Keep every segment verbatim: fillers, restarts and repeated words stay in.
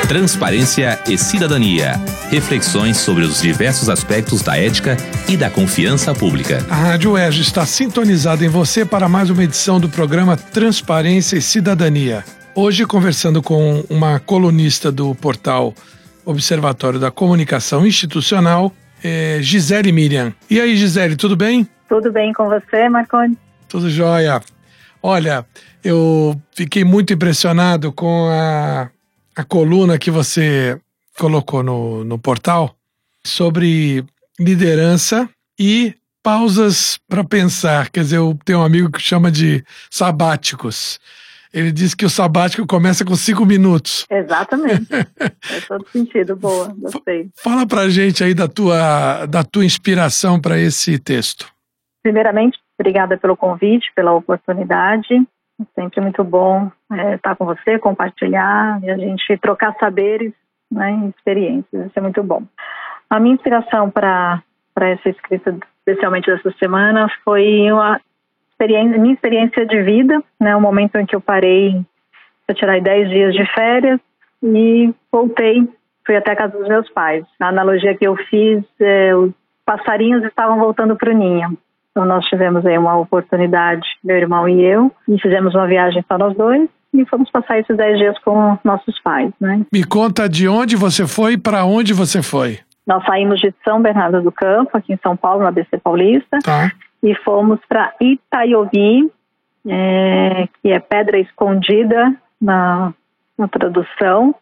Transparência e cidadania. Reflexões sobre os diversos aspectos da ética e da confiança pública. A Rádio U E R J está sintonizada em você para mais uma edição do programa Transparência e Cidadania. Hoje conversando com uma colunista do portal Observatório da Comunicação Institucional, é Gisele Miriam. E aí, Gisele, tudo bem? Tudo bem com você, Marconi? Tudo jóia. Olha, eu fiquei muito impressionado com a, a coluna que você colocou no, no portal sobre liderança e pausas para pensar. Quer dizer, eu tenho um amigo que chama de sabáticos. Ele diz que o sabático começa com cinco minutos. Exatamente. Faz todo sentido. Boa, gostei. Fala pra gente aí da tua, da tua inspiração para esse texto. Primeiramente, obrigada pelo convite, pela oportunidade. É sempre muito bom é, estar com você, compartilhar e a gente trocar saberes, né, e experiências. Isso é muito bom. A minha inspiração para para essa escrita, especialmente dessa semana, foi uma experiência, minha experiência de vida, né, o momento em que eu parei para tirar dez dias de férias e voltei, fui até a casa dos meus pais. A analogia que eu fiz, é, os passarinhos estavam voltando para o ninho. Então nós tivemos aí uma oportunidade, meu irmão e eu, e fizemos uma viagem só nós dois e fomos passar esses dez dias com nossos pais, né? Me conta de onde você foi e para onde você foi. Nós saímos de São Bernardo do Campo, aqui em São Paulo, na A B C Paulista, Tá. e fomos para Itaiobi, é, que é Pedra Escondida na, na tradução,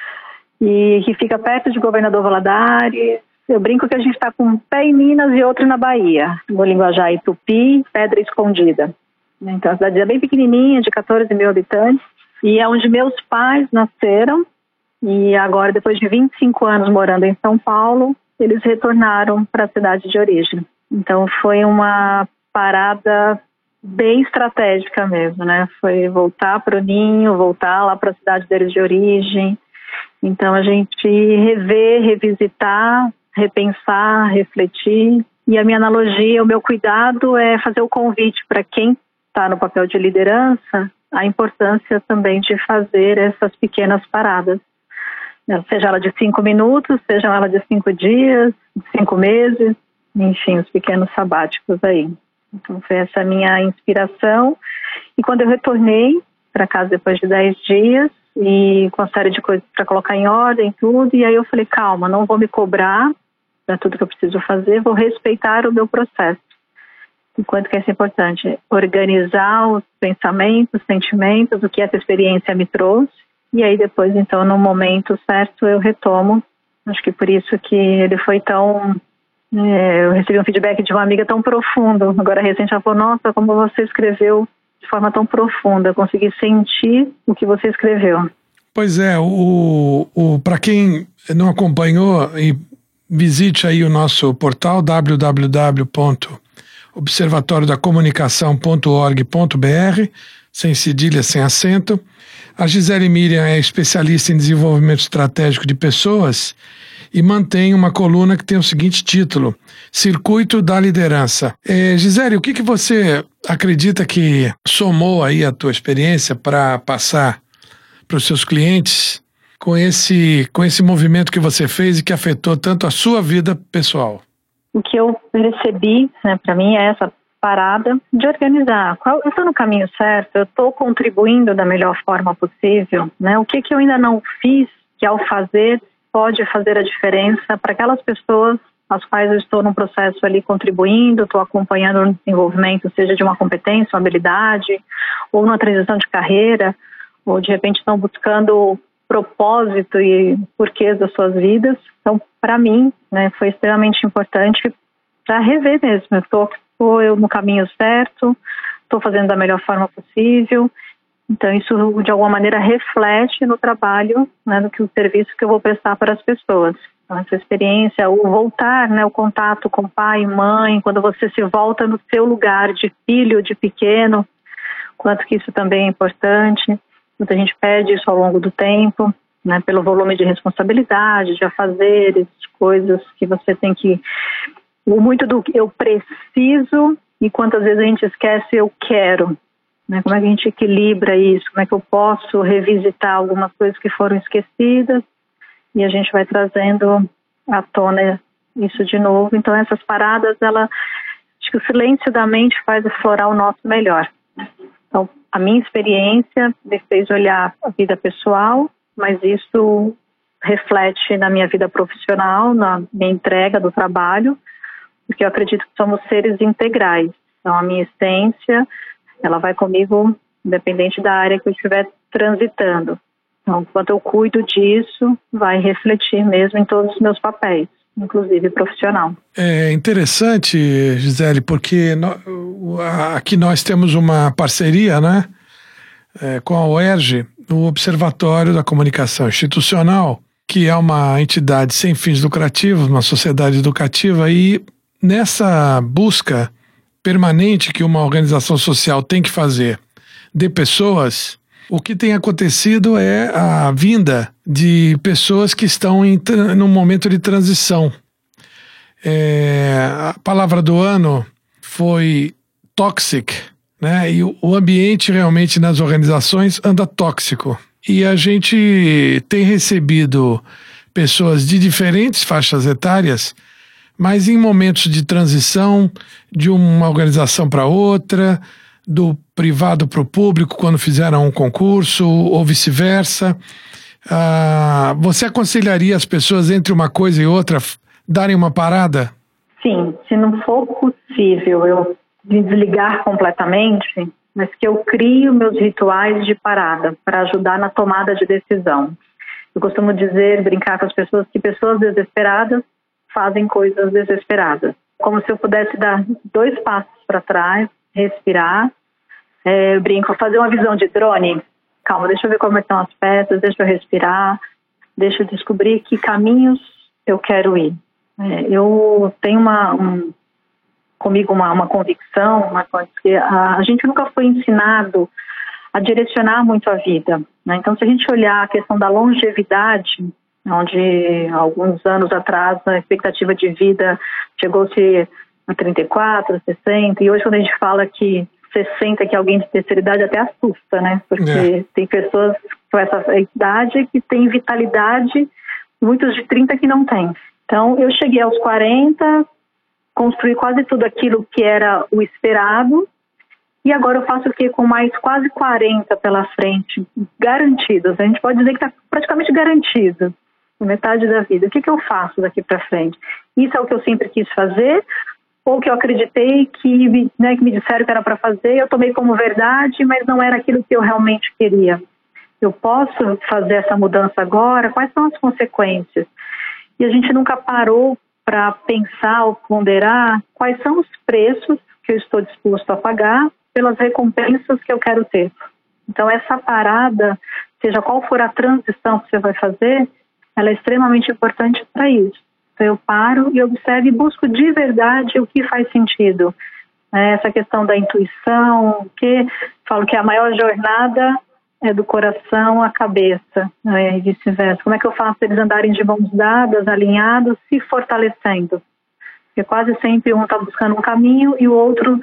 e que fica perto de Governador Valadares. Eu brinco que a gente está com um pé em Minas e outro na Bahia, no linguajar Tupi, Pedra Escondida. Então a cidade é bem pequenininha, de quatorze mil habitantes, e é onde meus pais nasceram, e agora, depois de vinte e cinco anos morando em São Paulo, eles retornaram para a cidade de origem. Então foi uma parada bem estratégica mesmo, né? Foi voltar para o ninho, voltar lá para a cidade deles de origem. Então a gente rever, revisitar, repensar, refletir. E a minha analogia, o meu cuidado é fazer o convite para quem está no papel de liderança, a importância também de fazer essas pequenas paradas. Seja ela de cinco minutos, seja ela de cinco dias, cinco meses, enfim, os pequenos sabáticos aí. Então foi essa a minha inspiração. E quando eu retornei para casa depois de dez dias, e com uma série de coisas para colocar em ordem, tudo, e aí eu falei, calma, não vou me cobrar para tudo que eu preciso fazer, vou respeitar o meu processo. Enquanto que isso é importante, organizar os pensamentos, os sentimentos, o que essa experiência me trouxe, e aí depois, então, no momento certo, eu retomo. Acho que por isso que ele foi tão... É, eu recebi um feedback de uma amiga tão profundo. Agora, recente, ela falou, nossa, como você escreveu de forma tão profunda. Eu consegui sentir o que você escreveu. Pois é, o, o, para quem não acompanhou, e visite aí o nosso portal w w w ponto observatório da comunicação ponto org ponto b r, sem cedilha, sem acento. A Gisele Miriam é especialista em desenvolvimento estratégico de pessoas e mantém uma coluna que tem o seguinte título, Circuito da Liderança. É, Gisele, o que, que você acredita que somou aí a tua experiência para passar para os seus clientes com esse, com esse movimento que você fez e que afetou tanto a sua vida pessoal? O que eu percebi, né, para mim, é essa parada de organizar. Qual, eu estou no caminho certo? Eu estou contribuindo da melhor forma possível? Né? O que, que eu ainda não fiz que ao fazer pode fazer a diferença para aquelas pessoas às quais eu estou num processo ali contribuindo, estou acompanhando no desenvolvimento, seja de uma competência, uma habilidade, ou numa transição de carreira, ou de repente estão buscando propósito e porquês das suas vidas. Então, para mim, né, foi extremamente importante para rever mesmo. Eu estou eu no caminho certo, estou fazendo da melhor forma possível. Então, isso, de alguma maneira, reflete no trabalho, né, no que o serviço que eu vou prestar para as pessoas. Então, essa experiência, o voltar, né, o contato com pai e mãe, quando você se volta no seu lugar de filho, de pequeno, quanto que isso também é importante. Muita gente perde isso ao longo do tempo, né, pelo volume de responsabilidade, de afazeres, coisas que você tem que... Muito do que eu preciso e quantas vezes a gente esquece eu quero. né? Como é que a gente equilibra isso? Como é que eu posso revisitar algumas coisas que foram esquecidas e a gente vai trazendo à tona isso de novo. Então essas paradas, ela, acho que o silêncio da mente faz aflorar o nosso melhor. Então a minha experiência me fez olhar a vida pessoal, mas isso reflete na minha vida profissional, na minha entrega do trabalho, porque eu acredito que somos seres integrais. Então a minha essência, ela vai comigo independente da área que eu estiver transitando. Então, quando eu cuido disso, vai refletir mesmo em todos os meus papéis, inclusive profissional. É interessante, Gisele, porque no, aqui nós temos uma parceria, né, é, com a U E R J, o Observatório da Comunicação Institucional, que é uma entidade sem fins lucrativos, uma sociedade educativa, e nessa busca permanente que uma organização social tem que fazer de pessoas, o que tem acontecido é a vinda de pessoas que estão em num momento de transição. É, a palavra do ano foi toxic, né? E o ambiente realmente nas organizações anda tóxico. E a gente tem recebido pessoas de diferentes faixas etárias, mas em momentos de transição de uma organização para outra, do privado para o público, quando fizeram um concurso, ou vice-versa. Ah, você aconselharia as pessoas, entre uma coisa e outra, darem uma parada? Sim, se não for possível eu me desligar completamente, mas que eu crio meus rituais de parada para ajudar na tomada de decisão. Eu costumo dizer, brincar com as pessoas, que pessoas desesperadas fazem coisas desesperadas. Como se eu pudesse dar dois passos para trás, respirar, é, eu brinco, fazer uma visão de drone. Calma, deixa eu ver como estão as peças, deixa eu respirar, deixa eu descobrir que caminhos eu quero ir. É, eu tenho uma, um, comigo uma, uma convicção, uma coisa que a, a gente nunca foi ensinado a direcionar muito a vida, né? Então, se a gente olhar a questão da longevidade, onde alguns anos atrás a expectativa de vida chegou-se a trinta e quatro, sessenta, e hoje quando a gente fala que sessenta, que alguém de terceira idade, até assusta, né? Porque é. Tem pessoas com essa idade que têm vitalidade, muitos de trinta que não têm. Então, eu cheguei aos quarenta, construí quase tudo aquilo que era o esperado, e agora eu faço o quê? Com mais quase quarenta pela frente, garantidos. A gente pode dizer que está praticamente garantido, metade da vida. O que, que eu faço daqui para frente? Isso é o que eu sempre quis fazer, ou que eu acreditei que, né, que me disseram que era para fazer, eu tomei como verdade, mas não era aquilo que eu realmente queria. Eu posso fazer essa mudança agora? Quais são as consequências? E a gente nunca parou para pensar ou ponderar quais são os preços que eu estou disposto a pagar pelas recompensas que eu quero ter. Então, essa parada, seja qual for a transição que você vai fazer, ela é extremamente importante para isso. Então, eu paro e observo e busco de verdade o que faz sentido. Essa questão da intuição, que falo que a maior jornada é do coração à cabeça, né, e vice-versa. Como é que eu faço eles andarem de mãos dadas, alinhados, se fortalecendo? Porque quase sempre um está buscando um caminho e o outro,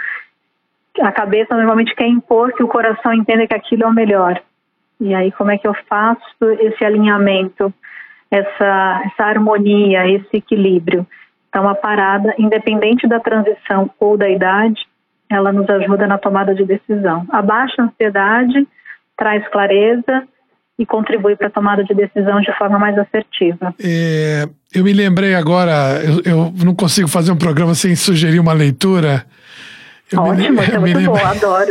a cabeça normalmente quer impor que o coração entenda que aquilo é o melhor. E aí como é que eu faço esse alinhamento, essa, essa harmonia, esse equilíbrio? Então a parada, independente da transição ou da idade, ela nos ajuda na tomada de decisão. Abaixa a ansiedade, traz clareza e contribui para a tomada de decisão de forma mais assertiva. É, eu me lembrei agora, eu, eu não consigo fazer um programa sem sugerir uma leitura. Eu Ótimo, me, isso é muito lembro, bom, adoro.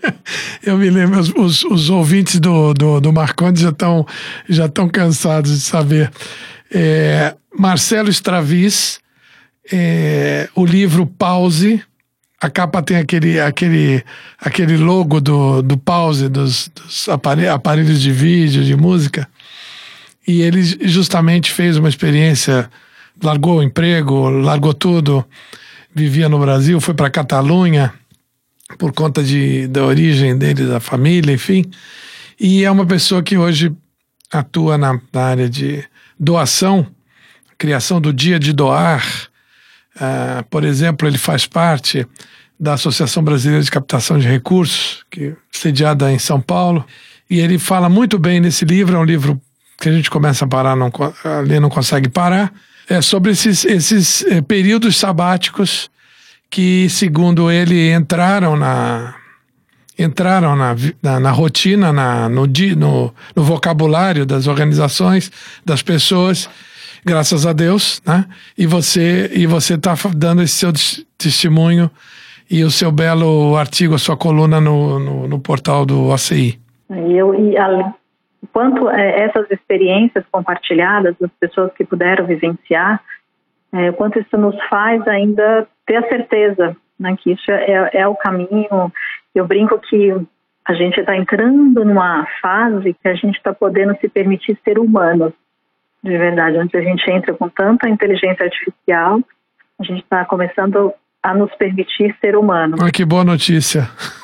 Eu me lembro, os, os, os ouvintes do, do, do Marcondes já estão já estão cansados de saber. É, Marcelo Straviz, é, o livro Pause. A capa tem aquele, aquele, aquele logo do, do pause, dos, dos aparelhos de vídeo, de música. E ele justamente fez uma experiência, largou o emprego, largou tudo, vivia no Brasil, foi para a Catalunha, por conta de, da origem dele, da família, enfim. E é uma pessoa que hoje atua na, na área de doação, criação do Dia de Doar. Uh, por exemplo, ele faz parte da Associação Brasileira de Captação de Recursos, que sediada em São Paulo. E ele fala muito bem nesse livro, é um livro que a gente começa a parar, não, a ler, não consegue parar, é sobre esses, esses é, períodos sabáticos que, segundo ele, entraram na, entraram na, na, na rotina, na, no, no, no vocabulário das organizações, das pessoas, graças a Deus, né? E você e você está dando esse seu testemunho e o seu belo artigo, a sua coluna no, no, no portal do O C I. Eu, e a, quanto é, essas experiências compartilhadas das pessoas que puderam vivenciar, é, quanto isso nos faz ainda ter a certeza, né, que isso é, é o caminho. Eu brinco que a gente está entrando numa fase que a gente está podendo se permitir ser humano, de verdade. Onde a gente entra com tanta inteligência artificial, a gente está começando a nos permitir ser humano. Ah, que boa notícia.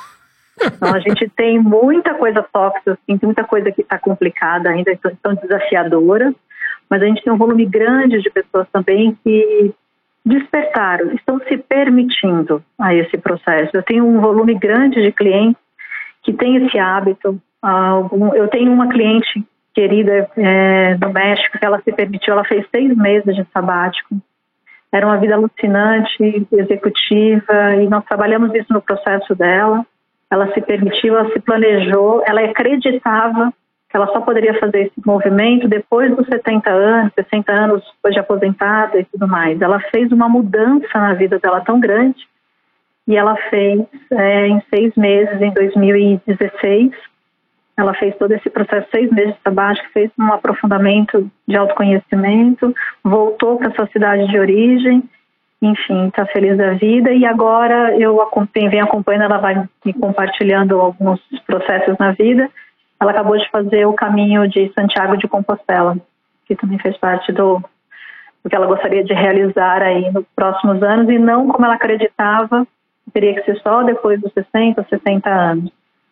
Então, a gente tem muita coisa tóxica, assim, tem muita coisa que está complicada ainda, tão desafiadora, mas a gente tem um volume grande de pessoas também que despertaram, estão se permitindo a esse processo. Eu tenho um volume grande de clientes que têm esse hábito. Algum, eu tenho uma cliente querida é, do México que ela se permitiu, ela fez seis meses de sabático. Era uma vida alucinante, executiva, e nós trabalhamos isso no processo dela. Ela se permitiu, ela se planejou, ela acreditava que ela só poderia fazer esse movimento depois dos setenta anos, sessenta anos, depois de aposentada e tudo mais. Ela fez uma mudança na vida dela tão grande, e ela fez é, em seis meses, em dois mil e dezesseis, ela fez todo esse processo, seis meses de sabático, fez um aprofundamento de autoconhecimento, voltou para sua cidade de origem, enfim, está feliz da vida. E agora eu acompanho, venho acompanhando, ela vai me compartilhando alguns processos na vida. Ela acabou de fazer o caminho de Santiago de Compostela, que também fez parte do, do que ela gostaria de realizar aí nos próximos anos, e não como ela acreditava, teria que ser só depois dos sessenta, setenta anos.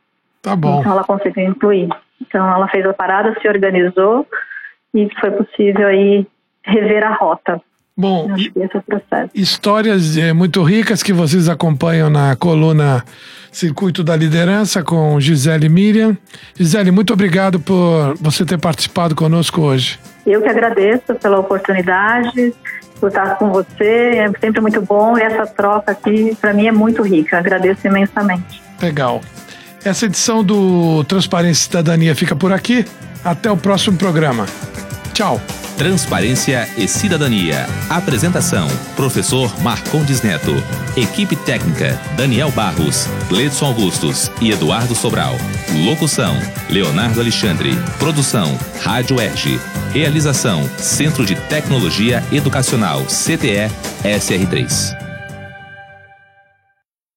Tá bom. Então ela conseguiu incluir. Então ela fez a parada, se organizou, e foi possível aí rever a rota. Bom, acho que esse é o processo. Histórias é, muito ricas que vocês acompanham na coluna Circuito da Liderança com Gisele Miriam. Gisele, muito obrigado por você ter participado conosco hoje. Eu que agradeço pela oportunidade, por estar com você, é sempre muito bom, e essa troca aqui para mim é muito rica, agradeço imensamente. Legal. Essa edição do Transparência e Cidadania fica por aqui. Até o próximo programa. Tchau. Transparência e Cidadania. Apresentação: Professor Marcondes Neto. Equipe técnica: Daniel Barros, Gledson Augustos e Eduardo Sobral. Locução: Leonardo Alexandre. Produção: Rádio Erge. Realização: Centro de Tecnologia Educacional C T E S R três.